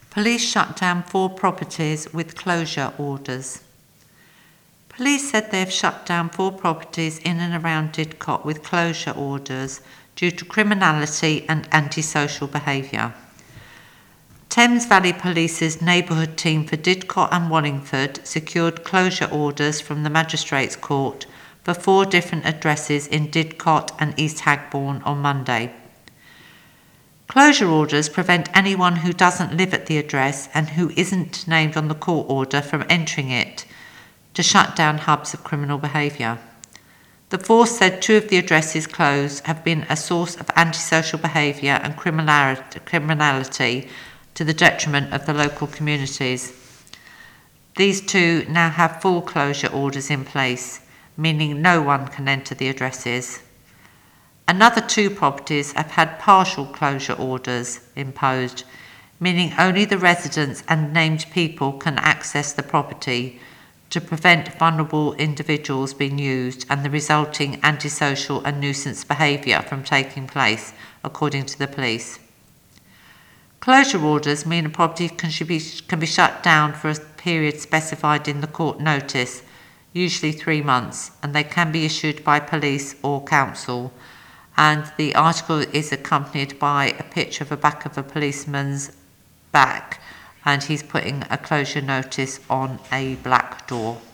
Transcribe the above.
Police shut down 4 properties with closure orders. Police said they have shut down 4 properties in and around Didcot with closure orders due to criminality and antisocial behaviour. Thames Valley Police's neighbourhood team for Didcot and Wallingford secured closure orders from the Magistrates' Court for 4 different addresses in Didcot and East Hagbourne on Monday. Closure orders prevent anyone who doesn't live at the address and who isn't named on the court order from entering it, to shut down hubs of criminal behaviour. The force said 2 of the addresses closed have been a source of antisocial behaviour and criminality to the detriment of the local communities. These 2 now have full closure orders in place, meaning no one can enter the addresses. Another 2 properties have had partial closure orders imposed, meaning only the residents and named people can access the property to prevent vulnerable individuals being used and the resulting antisocial and nuisance behaviour from taking place, according to the police. Closure orders mean a property can be shut down for a period specified in the court notice, usually 3 months, and they can be issued by police or council. And the article is accompanied by a picture of the back of a policeman's back, and he's putting a closure notice on a black door.